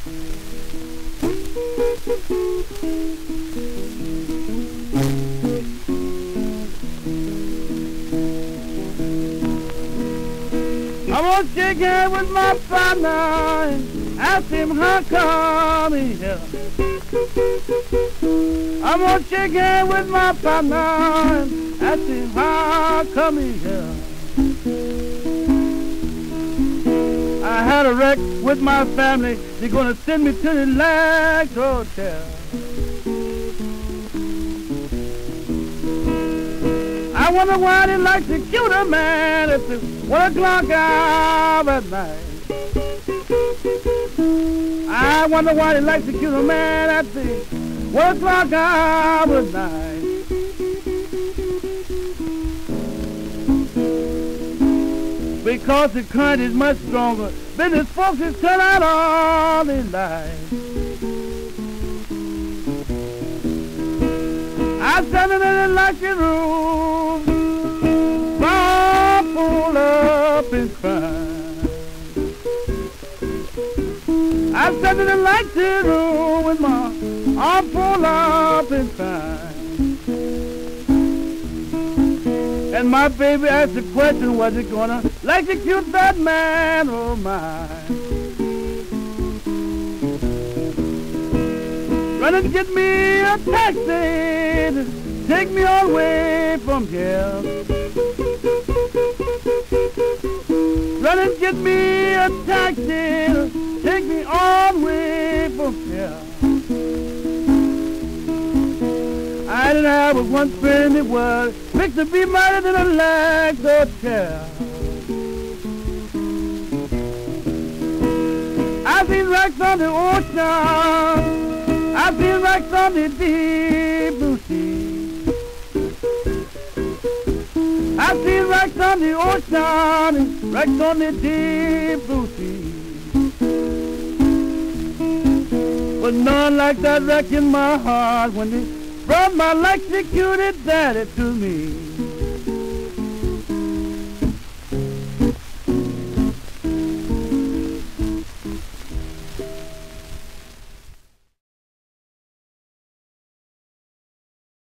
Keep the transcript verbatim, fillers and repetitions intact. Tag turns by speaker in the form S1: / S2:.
S1: I want to shake hands with my partner and ask him how come he's here. I want to shake hands with my partner and ask him how come he's here. I had a wreck with my family. They're gonna send me to the Lax Hotel. I wonder why they like to kill a man at the one o'clock hour at night. I wonder why they like to kill a man at the one o'clock hour at night. Because the current is much stronger. Business folks is cut out all their lives. I stand in the electric room, bar full up in crime. I stand in the electric room with my arm full up in crime. And my baby asked the question, was it gonna electrocute that man or mine? Run and get me a taxi to take me all the way from here. Run and get me a taxi to take me all the way from here. I didn't have but one friend, it was fixed to be murdered in a Lax Hotel. I've seen wrecks on the ocean, I've seen wrecks on the deep blue sea. I've seen wrecks on the ocean and wrecks on the deep blue sea. But none like that wreck in my heart when they brought my electrocuted daddy to me.